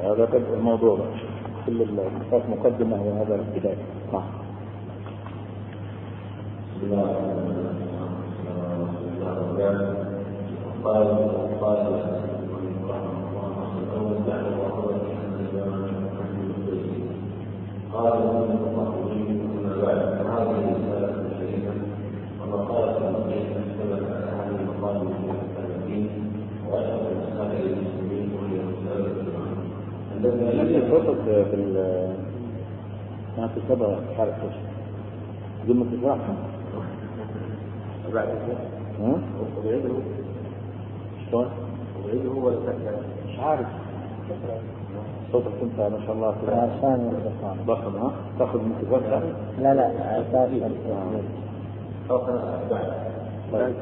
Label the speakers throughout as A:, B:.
A: هذا قد الموضوع كل النقاط مقدمة وهذا البداية. الذي صوتك في ما في سبب حالة جمة الفرحة
B: بعد
A: ها؟
B: وعيده
A: شلون؟
B: وعيده هو الفتح
A: مش عارف صوتك انت ما شاء الله
C: عشان
A: ضخم. ها؟ تاخذ من الفتحة؟
C: لا اساسا
A: طيب.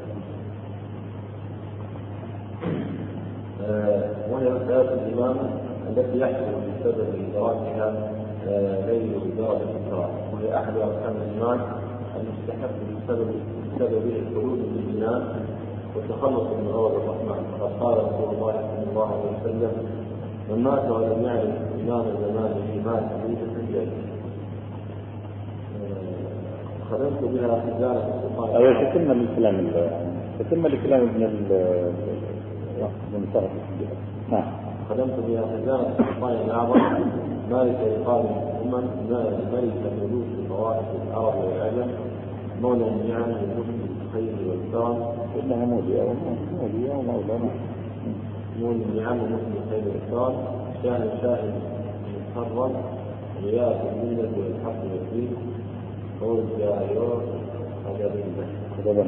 B: وهي مسألة الإمامة التي يحصل بسبب إدراكها غير درجة الكرامة، وهي أحد أركان الإيمان المستحق بسبب الخلود بالإيمان والتخلص من غضب الرحمن. فقد قال رسول الله صلى الله عليه وسلم: من مات ولم يعرف إمام زمانه مات بموت. خدمت بها خزانة السلطان.
A: أيوة تتم الكلام من طرف الجبل. نعم.
B: خدمت بها خزانة السلطان الأعظم مالك إقامة الأمم ملك ملوك طوائف العرب والعجم مولى النعم والمسلم الخير والكرم.
A: إنها مولية ومولانا
B: مولى النعم والمسلم الخير والكرم شاهد محرم رياض الملة والحق والدين قول الجاهلون
A: خدبا.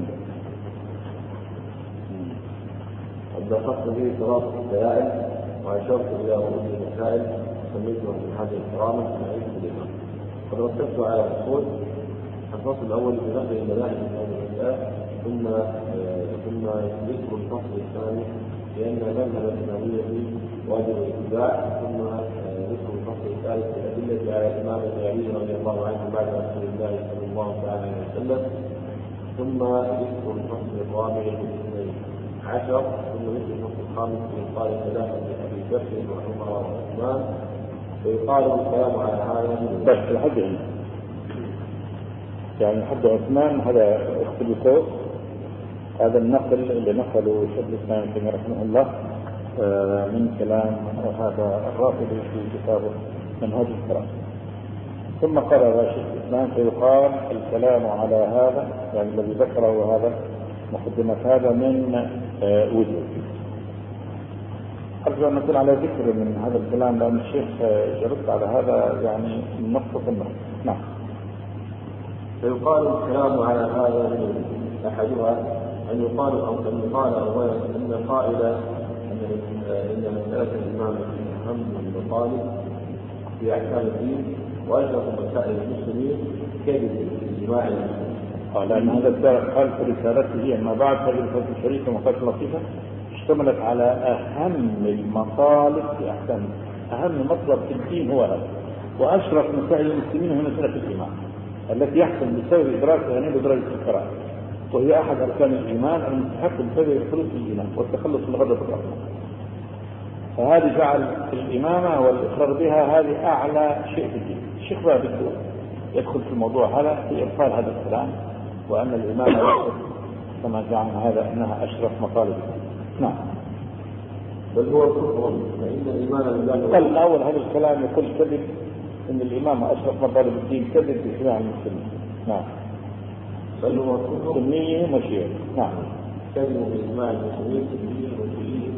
B: قد دققت به ثلاث دلائل وأشرت إلى رؤوس المسائل سميتها من هذه الكرامة معيش الإمام. قد رتبت على الأصول. الفصل الأول بنقل المذاهب من هذه المسائل ثم ذكر الفصل الثاني لأن المذهب الإمامية واجب الاتباع، ثم ذكر الفصل الثالث بالأدلة على الإمامة علي رضي الله عنه بعد رسول الله صلى الله عليه وسلم، ثم ذكر الفصل الرابع بالاثنين عشر، ثم ذكر الفصل الخامس في قال خلافة أبي بكر وعمر وعثمان، ويقال الكلام على هذا
A: بس الحد يعني حد عثمان هذا اختلفوا. هذا النقل اللي نقله شيخ الإسلام ابن تيمية رحمه الله من كلام هذا الرافضي في كتابه منهج الكرام. ثم قرر شيخ الإسلام فيقال الكلام على هذا يعني الذي ذكره هذا مقدمة هذا من وجوه. أرجو أن نكون على ذكر من هذا الكلام لأن الشيخ يرد على هذا يعني من نقطة النقطة. نعم.
B: فيقال الكلام على هذا من أحدها أن يقال أولا أن قائل إن مسألة الإمام أهم من المطالب في أحكام الدين وأشرف مسائل المسلمين كذب الإجماع المسلمين.
A: لأن هذا قال في رسالته أما بعد هذه الرسالة الشريفة مقالة لطيفة اشتملت على أهم المطالب في أحكام. أهم مطلب في الدين هو هذا، وأشرف مسائل المسلمين هو مسألة الإيمان التي يحصل بسبب إدراكها نيل درجة الكرامة، وهي أحد أركان الإيمان المستحق بسبب الخلود في الإيمان والتخلص من غضب الرحمن. فهذه جعل الإمامة والإقرار بها هذه أعلى شيء في الدين. الشيخ باب يدخل في الموضوع هذا في إبطال هذا الكلام وأن الإمامة كما زعم هذا أنها أشرف مطالب الدين. نعم.
B: بل هو كفر فإن الإيمان بالله.
A: قال الأول هذا الكلام يقول كذب إن الإمامة أشرف مطالب الدين كذب بإجماع المسلمين. نعم.
B: بل هو كفر
A: سنيهم وشيعة. نعم.
B: كذب بإجماع المسلمين سنيهم وشيعة.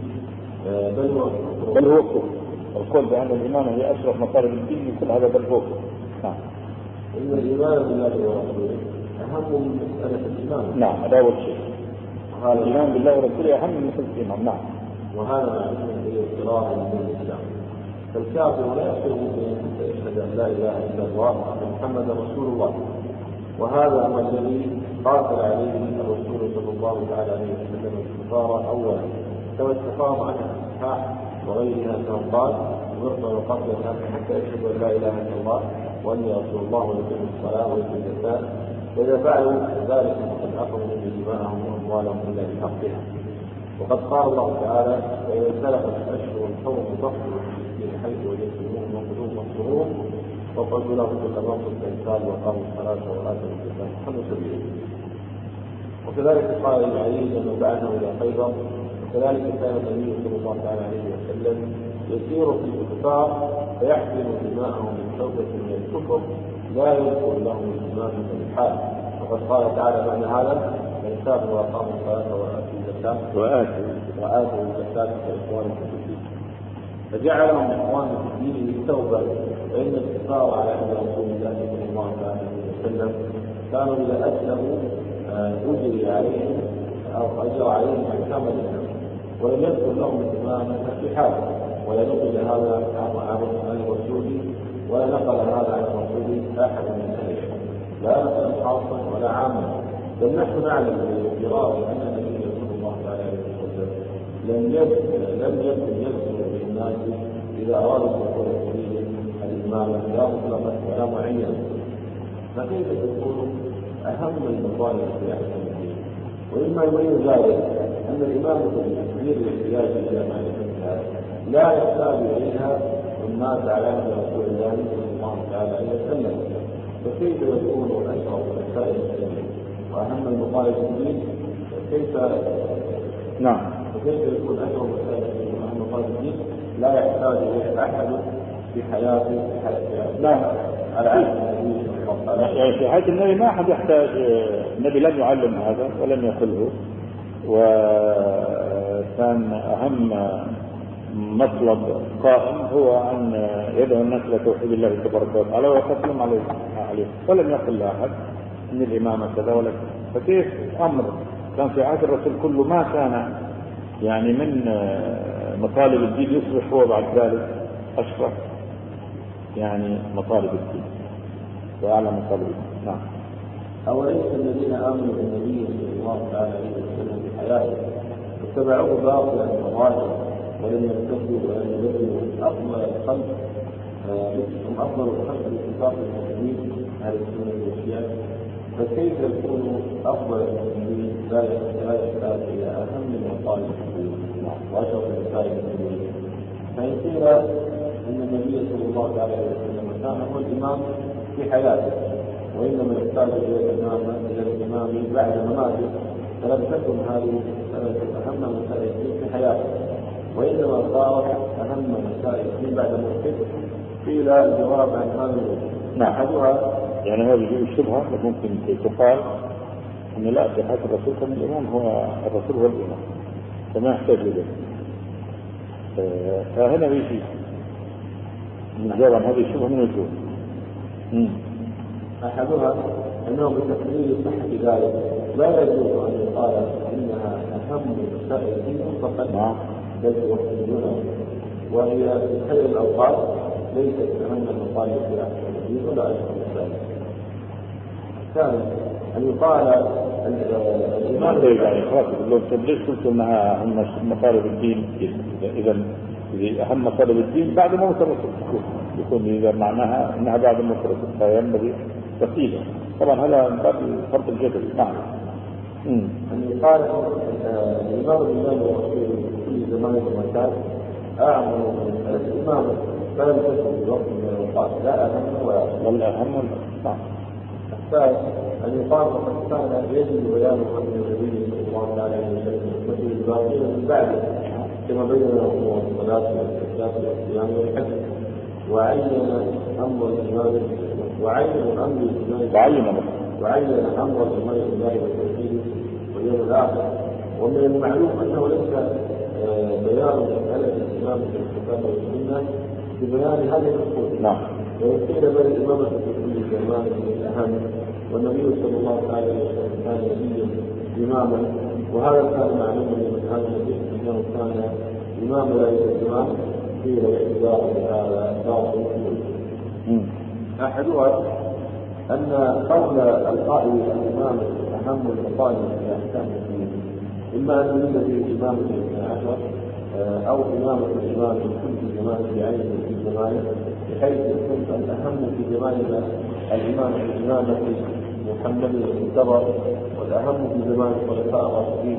A: بل هو كفر. القول بأن الإمامة هي أشرف مطالب الدين يقول هذا بل هو كفر. نعم.
B: إن الإيمان بالله ورسوله أهم من مسألة الإيمان.
A: نعم هذا أول شيء. هذا الإيمان بالله ورسوله أهم من مسألة الإيمان. نعم.
B: وهذا معناه بالاضطرار من الإسلام. فالكافر لا يشرك بأن يشهد أن لا إله إلا الله وأن محمدا رسول الله، وهذا هو الذي قاتل عليه الرسول صلى الله عليه وسلم الكفار أولا كما استقام عن الصحاح وغيرها كما قال: أمرت وقتل الناس حتى يشهدوا أن لا إله إلا الله وأني رسول الله ويقيموا الصلاة ويؤتوا الزكاة، وإذا فعلوا ذلك فقد أخذوا من دماءهم وأموالهم إلا بحقها. وقد قال الله تعالى: وإذا سلكت الأشهر الحرم فاقتلوا المشركين حيث وقلت له كل ناقص الإنسان وقام الصلاة وآتوا الزكاة خلوا سبيله. وكذلك قال علي أنه بعثه إلى خيبر، وكذلك كان النبي صلى الله عليه وسلم يسير في الكفار فيحسن دماءهم من توبة من الكفر لا يذكر لهم الإيمان من الحال. وقد قال تعالى معنى هذا: من تاب وأقام الصلاة وآتوا الزكاة فإخوانكم في الدين. فجعلهم إخوانا في الدين بالتوبة، فإن الكفار على عهد رسول الله صلى الله عليه وسلم كانوا إذا أسلموا أجري عليهم أو أجرى عليهم أحكام الإسلام ولم يذكر لهم الإمامة في حال، ولا نقل هذا عن الرسول ولا نقل هذا عن الرسول أحد من أهله، لا نقل خاصا ولا عاما. بل نحن نعلم بالاضطرار أن النبي صلى الله عليه وسلم لم يكن يذكر للناس إذا أرادوا دخول سبيل الإمامة لا مطلقا ولا معينا. فكيف تكون أهم المطالب في أحكام الدين؟ وإما يبين ذلك أن الإمامة بتكبير الاحتياج إلى معرفتها لا يحتاج إليها الناس على عهد رسول الله صلى الله عليه وسلم، فكيف يكون أشرف مسائل الدين وأهم المطالب في الدين؟ وكيف يكون أشرف مسائل الدين وأهم المطالب في الدين لا يحتاج إليها أحد في حياته على عهد النبي صلى الله عليه وسلم؟
A: يعني في حياة النبي ما أحد يحتاج، النبي لم يعلم هذا ولم يقله، وكان أهم مطلب قائم هو أن يدعو الناس إلى توحيد الله تبارك وتعالى ويقسم عليه، ولم يقل لأحد أن الإمامة كذا ولا كذا. فكيف أمر كان في عهد الرسول كله ما كان يعني من مطالب الدين يصبح هو بعد ذلك أشرف يعني مطالب الدين وأعلى مطالب الدين. نعم.
B: أوليس الذين آمنوا بالنبي صلى الله عليه وسلم في حياته واتبعوه باطلا وظاهرا ولم يرتدوا ولم يبدلوا أفضل الخلق هم أفضل الخلق باتفاق المسلمين على السنة والشيعة، فكيف يكون أفضل المسلمين لا يحتاج إلى أهم المطالب وأشرف المسائل المسلمين؟ فإن قيل أن النبي صلى الله عليه وسلم كان هو الإمام في حياته وإنما يحتاج إلى الإمام بعد مماته، فلم تكن هذه أهم مسائل الدين في حياته، وإنما صارت أهم مسائل الدين بعد موته. قيل الجواب عن هذا الوجه.
A: أحدها يعني هذه الشبهة ممكن تقال أن لا، في حياة الرسول كان الإمام هو الرسول هو الإمام فما يحتاج إليه. فهنا بيجي نجاوب عن هذه الشبهة من وجوه.
B: أحدها أنه بتقليل صحة ذلك لا يجوز أن يقال إنها أهم مسائل الدين مطلقا، بل توحدونها، وهي في خير الأوقات ليست أهم المطالب في أحكام الدين ولا أشهر المسائل. ثانيا أن يقال
A: الإمام يعني خلاص لو ليش قلت أنها أهم مطالب الدين؟ إذا أهم مطالب الدين بعد موت الرسول يكون إذا معناها أنها بعد موت الرسول فينبغي تفصيلا. طبعا هذا من باب الفرق الجدلي. نعم.
B: أن يقال الإمام بالله والرسول في كل زمان ومكان أعظم من الإمام فلم تكن في وقت من الأوقات لا أهم ولا
A: أهم. نعم.
B: الثالث أن يقال وقد كان يجب بيان أن النبي صلى الله عليه وسلم مثل الباقين من بعده كما بين له الصلاة والزكاة والصيام والحج، وعين أمر الإمام بالله والتوحيد واليوم الآخر. ومن المعلوم أنه ليس بيان مسألة الإمام في الكتاب والسنة ببيان هذه الأصول.
A: نعم.
B: ويقول بل الإمامة في كل زمان من الأهم، والنبي صلى الله عليه وسلم كان نبيا إماما، وهذا كان معلوما لمن هذا النبي أنه كان إماما لا يسلم قيل باعتبار هذا باطل. أحدها أن قبل القائل الإمام أهم المطالب في أحكام الدين، إما أن يوجد فيه إمامة الاثنى عشر أو إمامة الإمام في كل زمان بعينه في زمانه، بحيث يكون الأهم في زماننا الإمامة محمد المنتظر، والأهم في زمان الخلفاء الراشدين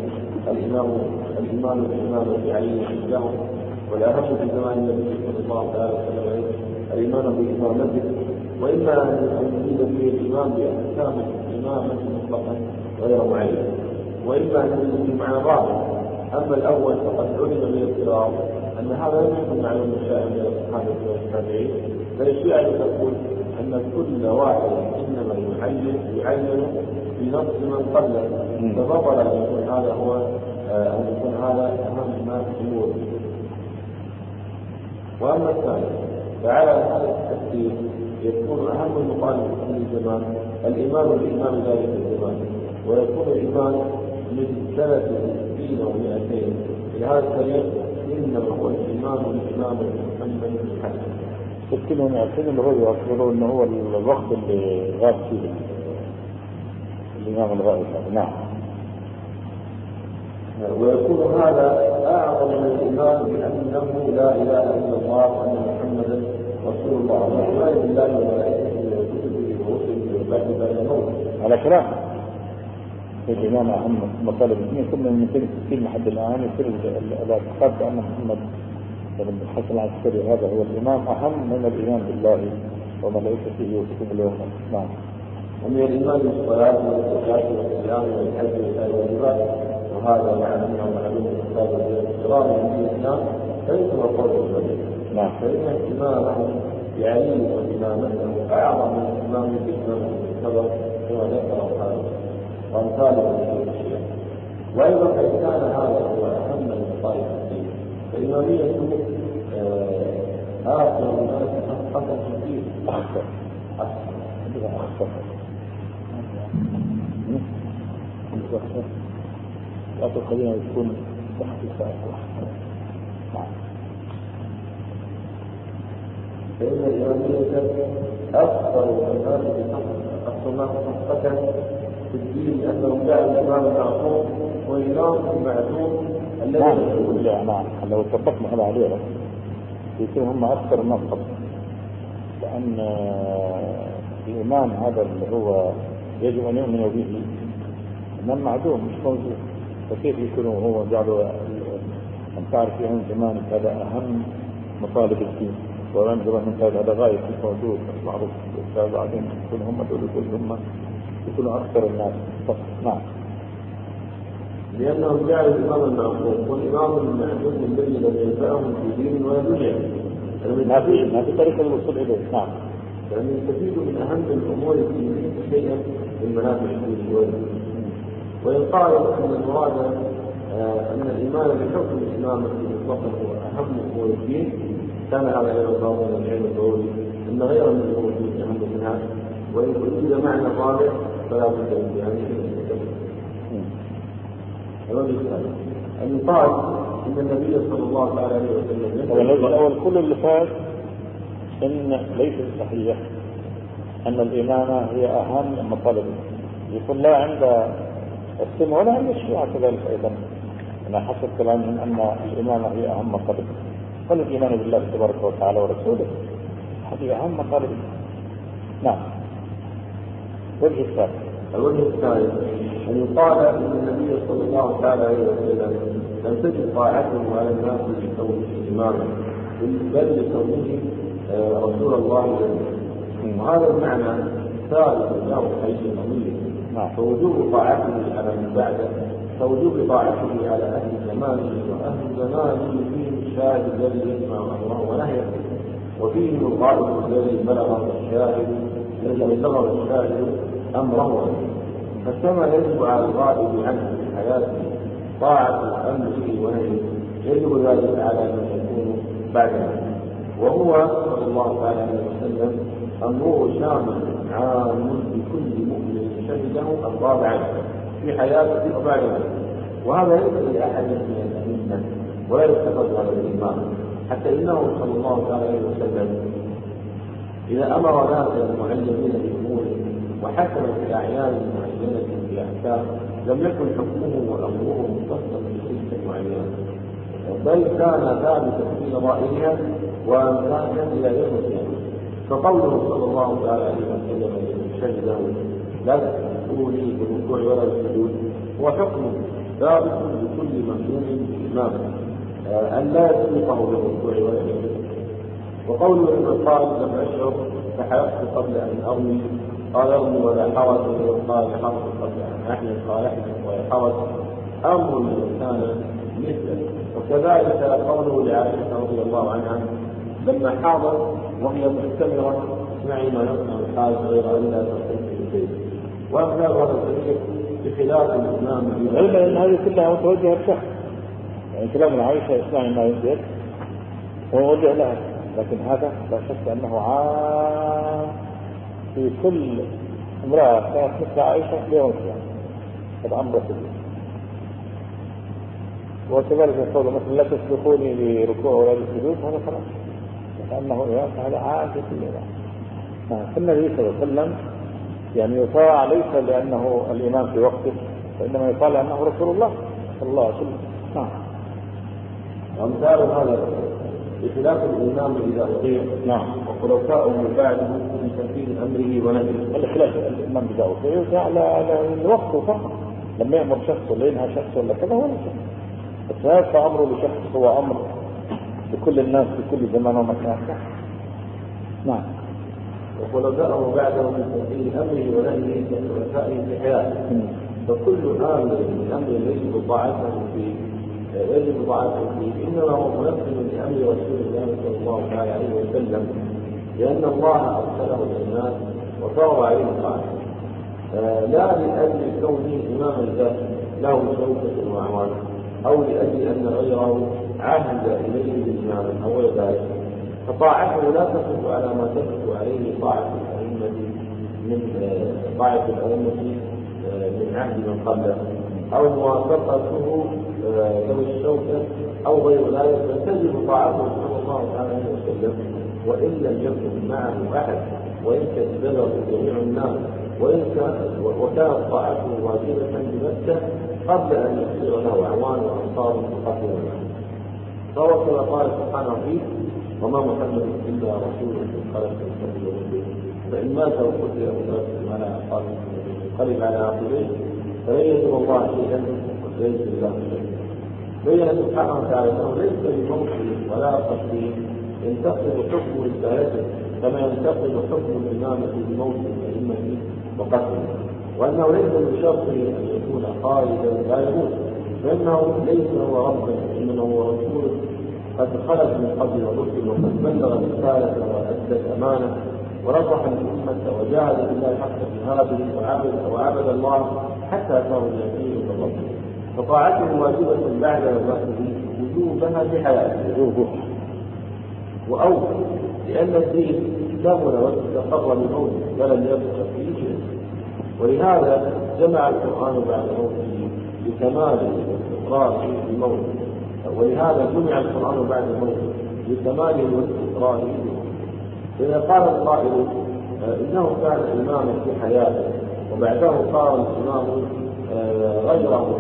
B: الإمامة بعينه الجهر، والأهم في زمان النبي صلى الله عليه وسلم الإمامة بإمامته وإما أن يزيد فيه الإمام بأحكام الإمامة مطلقا غير معين، وإما أن يزيد فيه معنى ظاهر. أما الأول فقد علم بالاضطرار أن هذا لم يكن معلوم الشائع من الصحابة والتابعين، بل الشيعة تقول أن كل واحد إنما يعين بنص من قبله، فبطل أن يكون هذا هو أهم ما في الأمور. وأما الثاني فعلى هذا التفسير يكون أهم المطالب في كل زمان الإيمان بإمام ذلك الزمان، ويكون الإيمان من سنة 60 أو 200 في هذا الطريق إنما هو الإيمان بإمام محمد الحسن.
A: 60 و 200 اللي هو يعتبروا إنه هو الوقت اللي غاب فيه الإمام الغائب. نعم.
B: ويكون هذا أعظم من الإيمان بأنه لا إله إلا الله وأن محمدا رسول الله، وإيمان بالله وملائكته وكتبه ورسله والبعث بعد الموت.
A: على كلام الإمام أهم مطالب الدين كل من 260 لحد الآن يصير الاعتقاد بأن محمد بن الحسن العسكري هذا هو الإمام أهم من الإيمان بالله وملائكته وكتبه اليوم. نعم.
B: ومن الإيمان بالصلاة والزكاة والصيام والحج وسائر الواجبات، وهذا مع أنه معلوم الكتاب والاضطرار من الإسلام فليس هو قول الرجل.
A: نعم.
B: فإن اهتمامه بعلي وإمامته أعظم من اهتمامه بإمامه بالصبر كما ذكر هذا وأمثاله من الشيء. وأيضا فإن كان هذا هو أهم من طائفة الدين فإماميته آخر الناس خطر كثير.
A: أخطر. لا تخلينا يكون تحت الساعة.
B: فإن الإمامية أكثر الناس خطة في الدين لأنه جاء الإمام المعصوم وإمام المعصوم الذي
A: نعم. لو اتفقنا هذا عليه يكون هم أكثر الناس خطة، لأن الإمام هذا اللي هو يجب أن يؤمن به من معدوم مش موجود، فكيف يكون هو جعله أن تعرف يوم زمان هذا أهم مطالب الدين، وأن زمان هذا غاية مش موجود مش معروف، بعدين يكون هم دول كلهم يكونوا أكثر الناس. نعم.
B: لأنهم جعلوا الإمام المعصوم والإمام المعدوم الذي لم ينفعهم في دين ولا دنيا.
A: ما في طريقة الوصول إليه. نعم.
B: لأن يستفيد من أهم الأمور الدينية شيئا من منافع الدين والدين. وإن قال أن المراد أن الإيمان بحكم الإمامة مطلقا هو أهم أمور الدين كان هذا غير الضروري من العلم الضروري أن غير من الأمور الدين أهم منها. وإن وجد معنى رابع فلا بد من بيانه. الوجه الثالث أن يقال إن النبي صلى الله عليه وسلم
A: الأول كل اللي فات إن ليس صحيح أن الإمامة هي أهم مطالب، يكون لا عند السمع ولا عند الشيعة كذلك أيضا. أنا حسب كلامهم أن الإمامة هي أهم مطالب، والإيمان بالله تبارك وتعالى ورسوله هذه أهم مطالب. نعم.
B: الوجه الثالث أن يقال أن النبي صلى الله عليه وسلم لم تجد طاعته على الناس لكونه إماما بل لكونه رسول الله لهم، وهذا المعنى ثالث له حيث قوي. فوجوب طاعته على من بعده فوجوب طاعته على أهل زمانه، وأهل زمانه فيهم الشاهد الذي يسمع أمره ونهيه، وفيهم الغائب الذي بلغه الشاهد أمره. فكما يجب على الغائب عنه في حياته طاعة أمره ونهيه يجب ذلك على من يكون بعده، وهو صلى الله عليه وسلم أمره شامل عام بكل مؤمن شهده أقرب عنه في حياته وبعد ذلك. وهذا ليس لأحد من الأئمة ولا يتخذ على الإمام، حتى إنه صلى الله عليه وسلم إذا أمر ناسا معلمين بأمور وحكم في أعيان معينة بأحكام لم يكن حكمه وأمره مختصا بتلك المعينة، بل كان ثابتا في نظائرها وأمثالها إلى يوم القيامة. فقوله صلى الله عليه وسلم شهده لا تكفروني بالركوع ولا بالسجود هو حكم ثابت لكل مأموم بإمامه أن لا يسبقه بالركوع ولا بالسجود. وقوله إن قال لم أشعر فحلفت قبل أن أرمي قال ارمي ولا حرج، وقال حرج قبل أن أحلف قال احلف ولا حرج، أمر كان مثله. وكذلك قوله لعائشة رضي الله عنها لما حاضت وهي مستمرة اسمعي ما يصنع الحاج غير أن لا تستمع البيت. وأمثال هذا الشيء بخلاف الإمام
A: علما أن هذه كلها متوجهة بشخص، يعني كلام عائشة اسمعي ما ينزل ووجه لها، لكن هذا لا شك أنه عام في كل امرأة كانت مثل عائشة يوم القيامة، هذا أمر كله. وكذلك يقول مثلا لا تسبقوني لركوع ولا لسجود، هذا خلاص لأنه هذا عام في كل امرأة. فالنبي صلى الله عليه وسلم يعني يطاع ليس لأنه الإمام في وقته، وإنما يطاع لأنه رسول الله صلى الله عليه وسلم. نعم.
B: وأمثال هذا بخلاف الإمام إذا أطيع
A: نعم
B: وخلفاؤه بعده في تنفيذ أمره ونهيه.
A: الخلاف الإمام إذا أطيع على الوقت فقط، لما يأمر شخص ولا ينهى شخص ولا كذا ولا شخص، بس هذا أمره لشخص هو أمر لكل الناس في كل زمان ومكان. نعم.
B: وخلفاؤه بعده في تنفيذ أمره ونهيه كخلفائه في حياته. فكل آمر من أمر يجب طاعته فيه إنما هو منفذ لأمر رسول الله صلى الله عليه وسلم، لأن الله أرسله للناس وفرض عليهم طاعته، لا لأجل كونه إماما ذاته له شوكة وأعوان، أو لأجل أن غيره عهد إليه بالإمامة أو ذلك. فطاعته لا تثبت على ما تثبت عليه طاعة الأئمة من عهد من قبله، أو موافقته ذوي الشوكة أو غير ذلك، فتجب طاعته صلى الله عليه وسلم وإن لم يكن معه أحد، وإن كذبه جميع الناس، وكانت طاعته واجبة بمكة قبل أن يصير له أعوان وأنصار مقاتلة معه. فهو كما قال سبحانه فيه وما محمد إلا رسول خلق من قبل ومن، فإن مات أو قتل أو انقلب على عقبيه فلن يضر الله شيئا وليس الله شيئا. بين سبحانه وتعالى انه ليس بموته ولا قتله ينتقل حكم رسالته كما ينتقل حكم الامامه بموت الائمه وقتله، وانه ليس من شرطه ان يكون خالدا لا يموت، فانه ليس هو ربا انما هو رسول قد خلت من قبل الرسل وقد بلغ الرساله وادى الامانه ونصح الأمة وجاهد بالله حق جهاده وعبد الله حتى أتاه اليقين من ربه. فطاعته واجبة بعد وفاته وجوبها بحياته وأوفى، لأن الدين كمل واستقر بموته ولم يبقى فيه شيء. ولهذا جمع القرآن بعد موته لكماله واستقراره بموته، ولهذا جمع القرآن بعد موته لكماله واستقراره بموته. فإذا قال القائل إنه كان إماما في حياته وبعده صار الإمام غيره،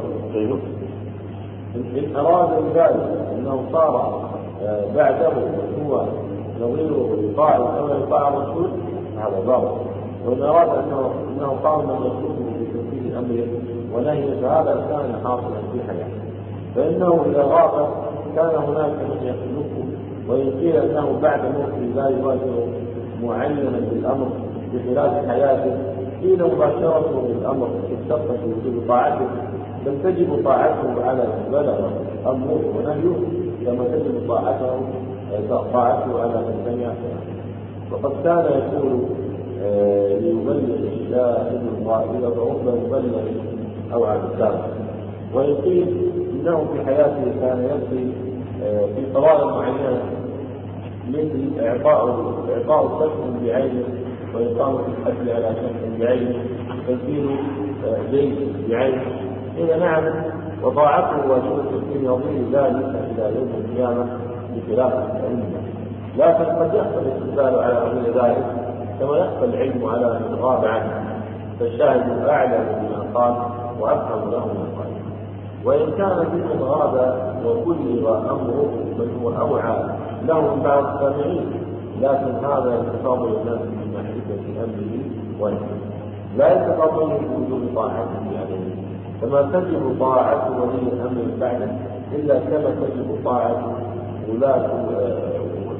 B: إن أراد ذلك أنه صار بعده هو نظيره يطاع كما يطاع الرسول هذا ضابط، وإن أراد أنه قام من رسوله في تنفيذ أمره ونهيه فهذا كان حاصلا في حياته. فإنه إذا غاب كان هناك من يخلقه، وإن قيل أنه بعد موته لا يباشر معينا بالأمر بخلاف حياته قيل مباشرته بالأمر استقبل وجوب طاعته، بل تجب طاعته على من بلغ أمره ونهيه كما تجب طاعته على من سمع. وقد كان يقول ليبلغ الشاهد الغائب فرب مبلغ أو عبد، وإن قيل إنه في حياته كان يمضي في قضايا معينة مثل إعطاء السجن بعينه وإقامة الحد على شخص بعينه تنفيذ جيش بعينه. إذا نعم وطاعته واجبة في نظير ذلك إلى يوم القيامة بخلاف العلم، لكن قد يحصل الاستدلال على غير ذلك كما يحصل العلم على من غاب عنه، فالشاهد أعلم بما قال وأفهم له ما قال. وإن كان ممن غاب وبلغ أمره من هو أوعى له من بعض السامعين، لكن هذا يتفاضل الناس من معرفة أمره ونهيه، لا يتفاضل بوجود طاعته عليه، كما تجب طاعة ولي الأمر بعده إلا كما تجب طاعة ولاة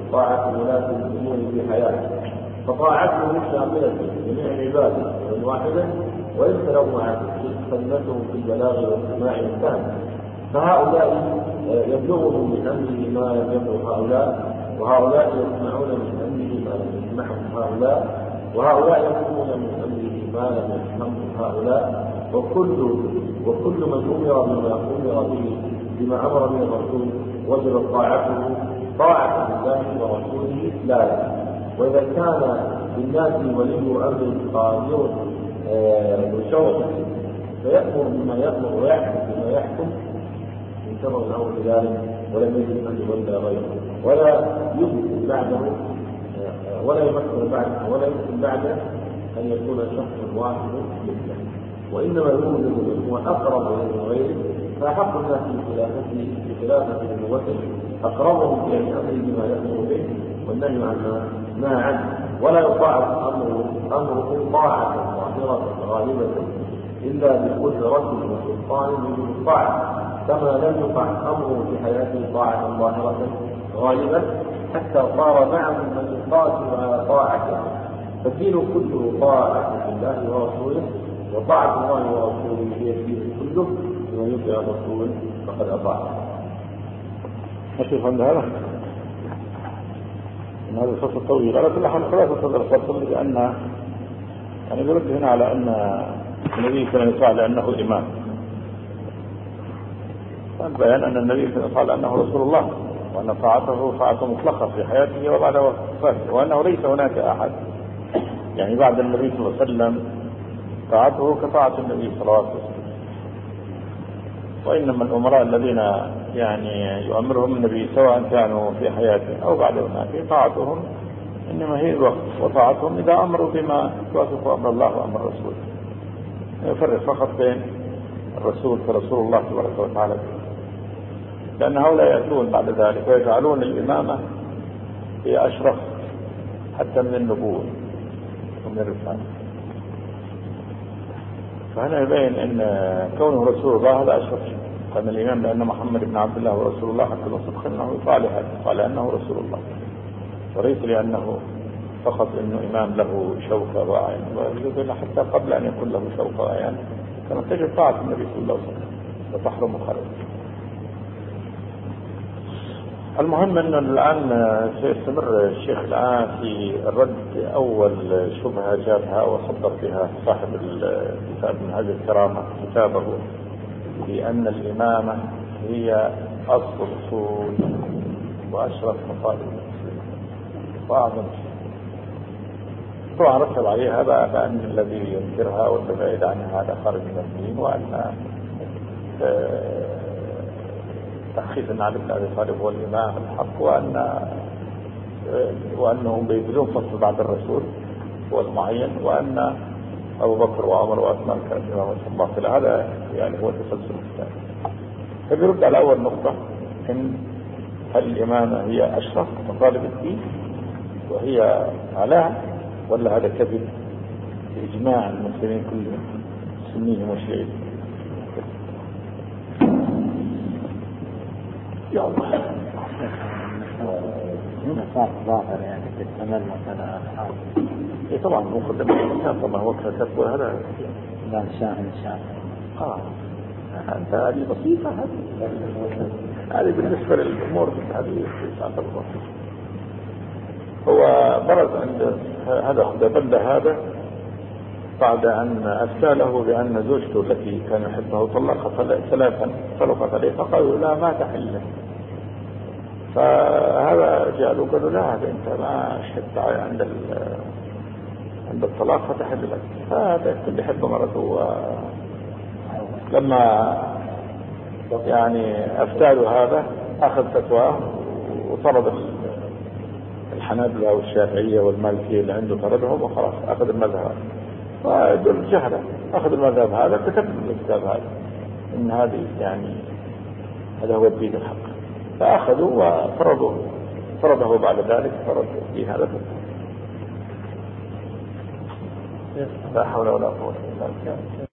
B: طاعة ولاة الأمور في حياته، فطاعته شاملة جميع العباد واحدا، وليس له مع خدمتهم في البلاغ والسماع والفهم. فهؤلاء يبلغهم من أمره ما لم يبلغ هؤلاء، وهؤلاء يسمعون من أمره ما لم يسمعه هؤلاء، وهؤلاء يفهمون من أمره ما لم يفهمه هؤلاء. وكل من أمر بما أمر به الرسول وجب طاعته طاعة الله ورسوله لا. وإذا كان للناس ولي أمر قادر بشوق فيأمر بما يأمر ويحكم بما يحكم انتظر الأمر بذلك، ولم يجد أن يولى غيره، ولا يمكن بعده ولا يمكن بعده أن يكون شخص واحد مثله، وإنما يوجد من هو أقرب من غيره. فحق الناس بخلافة نبوته أقربهم إلى الأمر بما يأمر به والنهي عما نهى عنه، ولا يطاع أمره طاعة ظاهرة غالبة إلا بكل رجل وسلطان من الطاعة، كما لم يطع أمره في حياته طاعة ظاهرة غالبة حتى صار معه من يقاتل على طاعته. فالدين كله طاعة الله ورسوله، وطاعة الله ورسوله هي الدين كله، ومن يطع الرسول فقد أطاع.
A: نشوف عند هذا من هذا الفصل طويل، على كل حال خلاصة هذا الفصل لأن يعني يرد هنا على أن النبي كان يطاع لأنه إمام، بيان أن النبي كان يطاع لأنه رسول الله، وأن طاعته طاعة مطلقة في حياته وبعد وفاته، وأنه ليس هناك أحد يعني بعد النبي صلى الله عليه وسلم طاعته كطاعة النبي صلى الله عليه وسلم. وإنما الأمراء الذين يعني يؤمرهم النبي سواء كانوا في حياته أو بعد وفاته طاعتهم إنما هي الوقت، وطاعتهم إذا أمروا بما يوافق أمر الله وأمر الرسول. يفرق فقط بين الرسول كرسول الله تبارك وتعالى، لأن هؤلاء يأتون بعد ذلك ويجعلون الإمامة هي أشرف حتى من النبوة ومن الرسالة. فهنا يبين أن كونه رسول الله هذا أشرف قام الإمام، لأن محمد بن عبد الله ورسول الله حتى وصدق أنه قال أنه رسول الله، وليس لأنه فقط أنه إمام له شوكة وعين، ويقول حتى قبل أن يكون له شوكة وعين كانت تجب طاعة النبي صلى الله عليه وسلم وتحرم خالد. المهم أن الآن سيستمر الشيخ الآن في الرد أول شبهة جابها وصدر بها صاحب الكتاب من هذه الكرامة كتابه بأن الإمامة هي أصل أصول وأشرف مصالح المسلمين وأعظم شيء. طبعا رتب عليها بأن الذي ينكرها والبعيد عنها هذا خارج من الدين، وأن تخيف علي بن أبي طالب هو الإمام الحق، وأنهم بيبذلون فصل بعد الرسول هو المعين، وأن أبو بكر وعمر وعثمان كان الإمام الباطل. هذا يعني هو التسلسل الثاني. فبيرد على أول نقطة إن هل الإمامة هي أشرف مطالب الدين وهي علاه، ولا هذا كذب بإجماع المسلمين كلهم سنيهم وشيعيهم. يا الله
C: نصاب ظاهر يعني تتمل مثلا
A: إيه طبعا مقدم الإنسان طبعا هو كتب هذا
C: لا شاهن
A: أنت هذه بسيطة، هذه بالنسبة للأمور هذه تعتبر بسيطة. هو برز عند هذا بند هذا بعد أن أفتى له بأن زوجته التي كان يحبها طلقت ثلاثا عليه، فقالوا لا ما تحل له. فهذا جاءوا قالوا لا هذا أنت ما شهدت عند الطلاق فتحل لك. فهذا كل يحب مرته، لما يعني أفتى هذا أخذ فتواه وطرد الحنابلة والشافعية والمالكية اللي عنده طردهم وخلاص أخذ المذهب. فدول جهلة أخذ المذهب هذا كتب الكتاب هذا إن هذه يعني هذا هو الدين الحق، فأخذوا وفرضه بعد ذلك فرض في هذا لا حول ولا قوة إلا بالله.